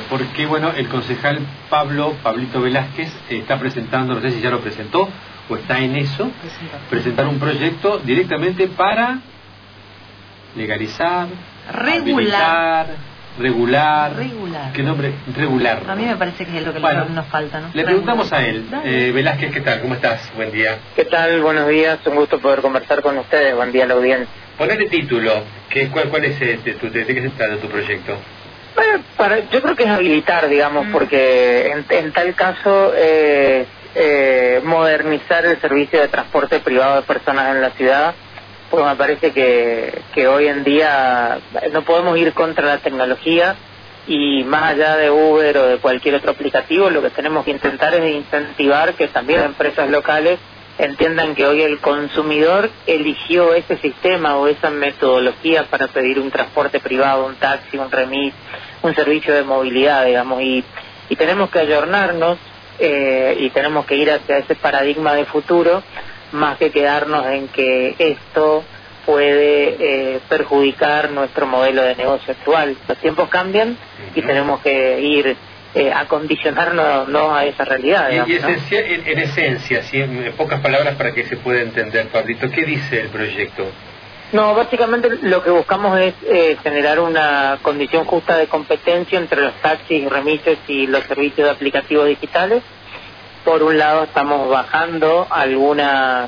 porque bueno, el concejal Pablito Velázquez está presentando, no sé si ya lo presentó o está en eso, presentar un proyecto directamente para legalizar, regular. ¿Qué nombre? Regular. A mí me parece que es lo que nos falta, ¿no? Le preguntamos a él. Velázquez, ¿qué tal? ¿Cómo estás? Buen día. ¿Qué tal? Buenos días. Un gusto poder conversar con ustedes. Buen día a la audiencia. Ponele título. ¿Cuál es de qué se trata tu proyecto? Bueno, yo creo que es habilitar, digamos, porque en tal caso modernizar el servicio de transporte privado de personas en la ciudad. Pues me parece que hoy en día no podemos ir contra la tecnología, y más allá de Uber o de cualquier otro aplicativo, lo que tenemos que intentar es incentivar que también empresas locales entiendan que hoy el consumidor eligió ese sistema o esa metodología para pedir un transporte privado, un taxi, un remis, un servicio de movilidad, digamos, y tenemos que ayornarnos y tenemos que ir hacia ese paradigma de futuro, más que quedarnos en que esto puede perjudicar nuestro modelo de negocio actual. Los tiempos cambian y tenemos que ir acondicionarnos a esa realidad. Digamos, en esencia, ¿sí? En pocas palabras para que se pueda entender, Pablito, ¿qué dice el proyecto? No, básicamente lo que buscamos es generar una condición justa de competencia entre los taxis, remises y los servicios de aplicativos digitales. Por un lado estamos bajando algunos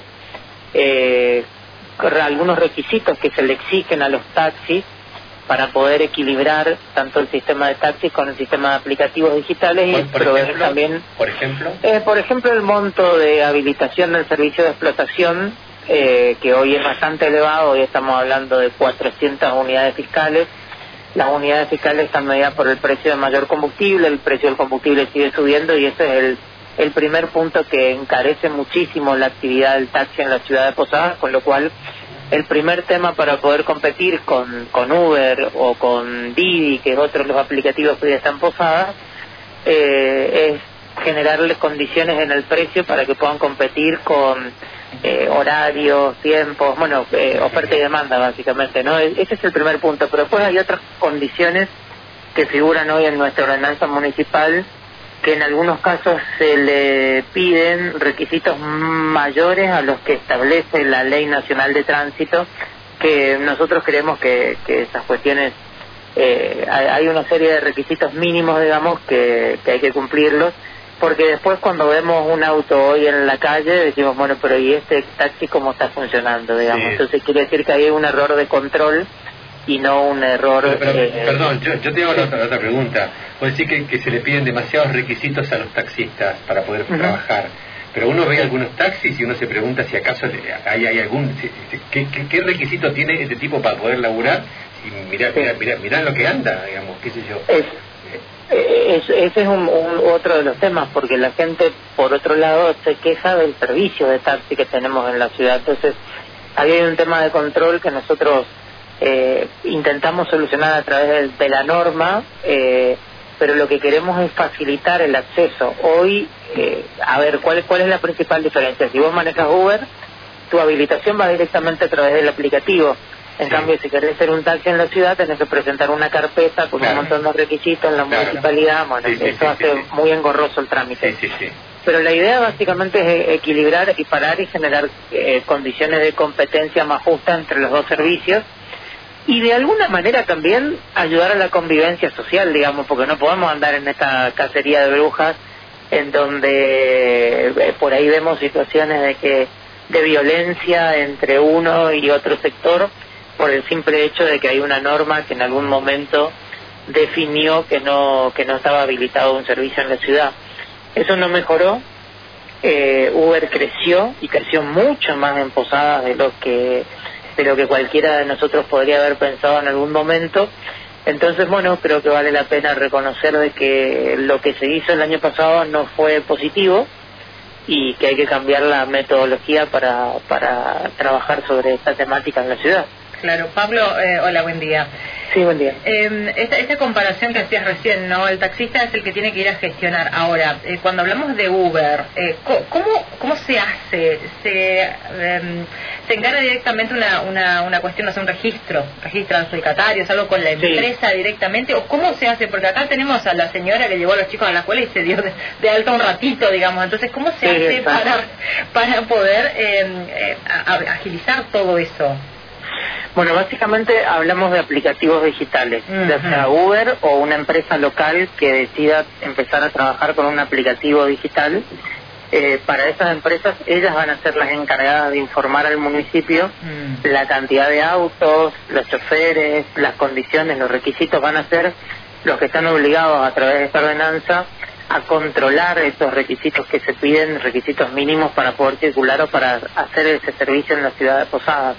requisitos que se le exigen a los taxis para poder equilibrar tanto el sistema de taxis con el sistema de aplicativos digitales y proveer también... ¿Por ejemplo? Por ejemplo, el monto de habilitación del servicio de explotación, que hoy es bastante elevado. Hoy estamos hablando de 400 unidades fiscales. Las unidades fiscales están medidas por el precio de mayor combustible. El precio del combustible sigue subiendo y ese es el primer punto que encarece muchísimo la actividad del taxi en la ciudad de Posadas, con lo cual el primer tema para poder competir con Uber o con Didi, que es otro de los aplicativos que ya están en Posadas, es generarles condiciones en el precio para que puedan competir con horarios, tiempos, oferta y demanda básicamente, ¿no? Ese es el primer punto, pero después hay otras condiciones que figuran hoy en nuestra ordenanza municipal, que en algunos casos se le piden requisitos mayores a los que establece la Ley Nacional de Tránsito, que nosotros creemos que esas cuestiones, hay una serie de requisitos mínimos, digamos, que hay que cumplirlos, porque después cuando vemos un auto hoy en la calle decimos, bueno, pero ¿y este taxi cómo está funcionando, digamos? Sí. Entonces quiere decir que hay un error de control y no un error... Perdón, yo tengo otra pregunta. Puede decir que se le piden demasiados requisitos a los taxistas para poder trabajar, pero uno ve algunos taxis y uno se pregunta si acaso hay algún... ¿Qué requisito tiene este tipo para poder laburar? Y mirá lo que anda, digamos, qué sé yo. Ese es otro de los temas, porque la gente, por otro lado, se queja del servicio de taxi que tenemos en la ciudad. Entonces, ahí hay un tema de control que nosotros intentamos solucionar a través de la norma, pero lo que queremos es facilitar el acceso. Hoy, a ver, ¿cuál es la principal diferencia? Si vos manejas Uber, tu habilitación va directamente a través del aplicativo. En cambio, si querés ser un taxi en la ciudad, tenés que presentar una carpeta con un montón de requisitos en la municipalidad. Bueno, eso hace muy engorroso el trámite. Pero la idea básicamente es equilibrar, equiparar y generar condiciones de competencia más justas entre los dos servicios, y de alguna manera también ayudar a la convivencia social, digamos, porque no podemos andar en esta cacería de brujas en donde por ahí vemos situaciones de violencia entre uno y otro sector por el simple hecho de que hay una norma que en algún momento definió que no estaba habilitado un servicio en la ciudad. Eso no mejoró. Uber creció y creció mucho más en Posadas de lo que cualquiera de nosotros podría haber pensado en algún momento. Entonces, bueno, creo que vale la pena reconocer de que lo que se hizo el año pasado no fue positivo y que hay que cambiar la metodología para trabajar sobre esta temática en la ciudad. Claro. Pablo, hola, buen día. Sí, buen día. Esta comparación que hacías recién, ¿no? El taxista es el que tiene que ir a gestionar. Ahora, cuando hablamos de Uber, ¿cómo se hace? ¿Se encarga directamente una cuestión, no sé, un registro de adjudicatarios, algo con la empresa directamente? ¿O cómo se hace? Porque acá tenemos a la señora que llevó a los chicos a la escuela y se dio de alta un ratito, digamos. Entonces, ¿cómo se hace para poder agilizar todo eso? Bueno, básicamente hablamos de aplicativos digitales, ya sea Uber o una empresa local que decida empezar a trabajar con un aplicativo digital. Para esas empresas, ellas van a ser las encargadas de informar al municipio la cantidad de autos, los choferes, las condiciones, los requisitos. Van a ser los que están obligados a través de esta ordenanza a controlar esos requisitos que se piden, requisitos mínimos para poder circular o para hacer ese servicio en la ciudad de Posadas.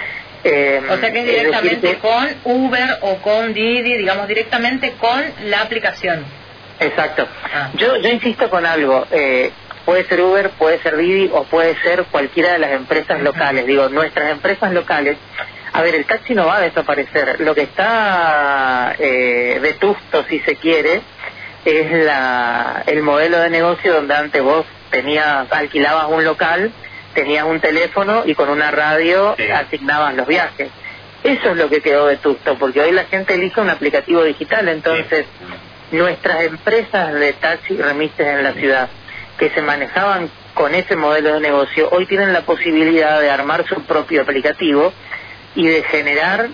O sea que es directamente con Uber o con Didi, digamos directamente con la aplicación. Exacto. Yo insisto con algo, puede ser Uber, puede ser Didi o puede ser cualquiera de las empresas locales. Digo, nuestras empresas locales, a ver, el taxi no va a desaparecer. Lo que está vetusto, si se quiere, es el modelo de negocio donde antes vos alquilabas un local, tenías un teléfono y con una radio asignabas los viajes. Eso es lo que quedó vetusto, porque hoy la gente elige un aplicativo digital. Entonces, nuestras empresas de taxi y remises en la ciudad, que se manejaban con ese modelo de negocio, hoy tienen la posibilidad de armar su propio aplicativo y de generar,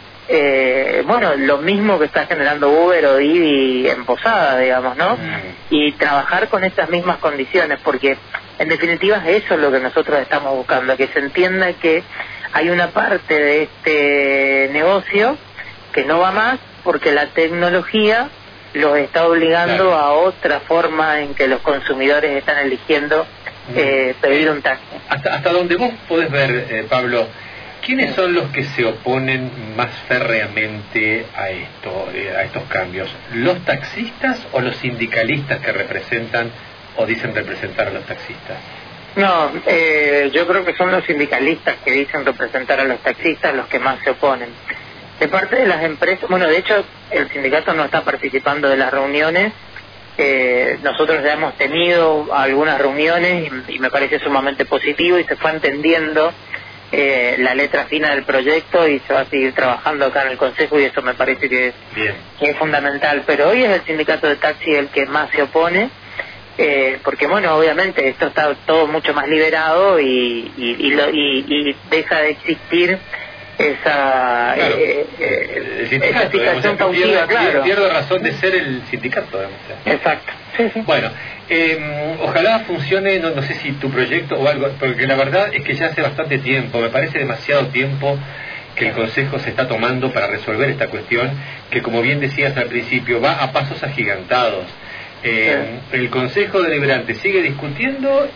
lo mismo que está generando Uber o Didi en Posada, digamos, ¿no? Y trabajar con esas mismas condiciones, porque en definitiva eso es lo que nosotros estamos buscando, que se entienda que hay una parte de este negocio que no va más porque la tecnología los está obligando a otra forma en que los consumidores están eligiendo pedir un taxi. Hasta donde vos podés ver, Pablo, ¿quiénes son los que se oponen más férreamente a estos cambios? ¿Los taxistas o los sindicalistas que representan o dicen representar a los taxistas? No, yo creo que son los sindicalistas que dicen representar a los taxistas los que más se oponen. De parte de las empresas, de hecho, el sindicato no está participando de las reuniones. Nosotros ya hemos tenido algunas reuniones y me parece sumamente positivo y se fue entendiendo la letra fina del proyecto y se va a seguir trabajando acá en el Consejo y eso me parece que es fundamental. Pero hoy es el sindicato de taxi el que más se opone, porque obviamente esto está todo mucho más liberado y deja de existir esa situación cautiva, pierde razón de ser el sindicato, digamos. Exacto. Sí. Bueno, ojalá funcione, no sé si tu proyecto o algo, porque la verdad es que ya hace bastante tiempo, me parece demasiado tiempo que el Consejo se está tomando para resolver esta cuestión, que como bien decías al principio, va a pasos agigantados. El Consejo Deliberante sigue discutiendo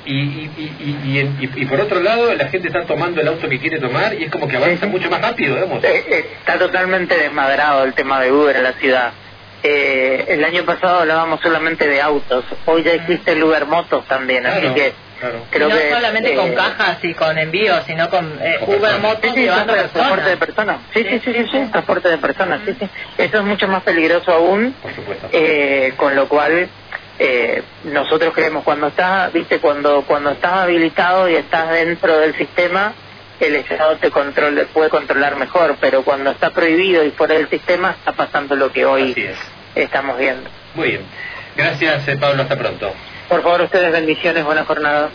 y por otro lado la gente está tomando el auto que quiere tomar y es como que avanza mucho más rápido, digamos. Está totalmente desmadrado el tema de Uber en la ciudad. El año pasado hablábamos solamente de autos, hoy ya existe el Uber Motos también, así que creo no que solamente con cajas y con envíos, sino con Uber Motos llevando transporte de personas. Sí, transporte de personas, sí. Eso es mucho más peligroso aún, por supuesto. Con lo cual nosotros creemos cuando estás habilitado y estás dentro del sistema, el Estado puede controlar mejor, pero cuando está prohibido y fuera del sistema está pasando lo que hoy estamos viendo. Muy bien, gracias Pablo, hasta pronto. Por favor, ustedes bendiciones, buena jornada.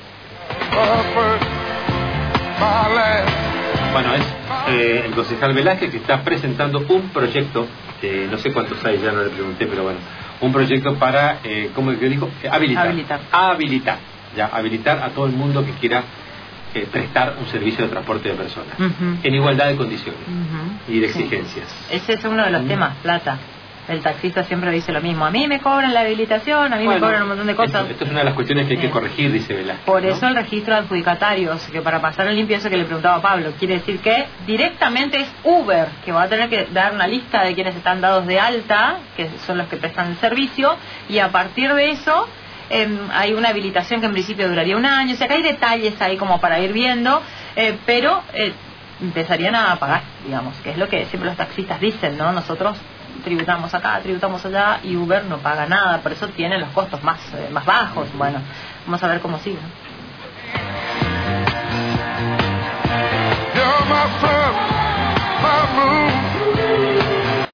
Bueno, es el concejal Velázquez que está presentando un proyecto, no sé cuántos hay, ya no le pregunté, pero bueno, un proyecto para, ¿cómo es que dijo? Habilitar a todo el mundo que quiera prestar un servicio de transporte de personas en igualdad de condiciones y de exigencias. Ese es uno de los temas, plata. El taxista siempre dice lo mismo. A mí me cobran la habilitación, a mí me cobran un montón de cosas. Esto es una de las cuestiones que hay que corregir, dice Velázquez. Por eso el registro de adjudicatarios, que para pasar el limpio, eso que le preguntaba a Pablo, quiere decir que directamente es Uber, que va a tener que dar una lista de quienes están dados de alta, que son los que prestan el servicio, y a partir de eso hay una habilitación que en principio duraría un año. O sea que hay detalles ahí como para ir viendo, pero empezarían a pagar, digamos, que es lo que siempre los taxistas dicen, ¿no? Nosotros tributamos acá, tributamos allá, y Uber no paga nada, por eso tiene los costos más bajos. Bueno, vamos a ver cómo sigue. You're my sun, my moon.